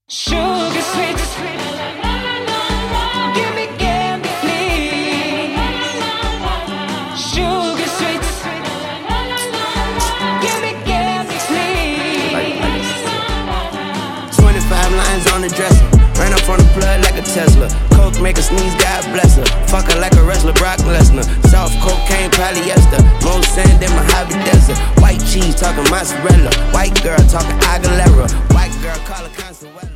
Sugar sweet, give me candy, please. Sugar sweet, give me candy, please. 25 lines on the dresser. Ran up on the plug like a Tesla. Coke make her sneeze, God bless her. Fuck her like a wrestler, Brock Lesnar. Soft cocaine, polyester. More sand than Mojave Desert. White cheese talking mozzarella. White girl talking Aguilera. White girl call her Consuela.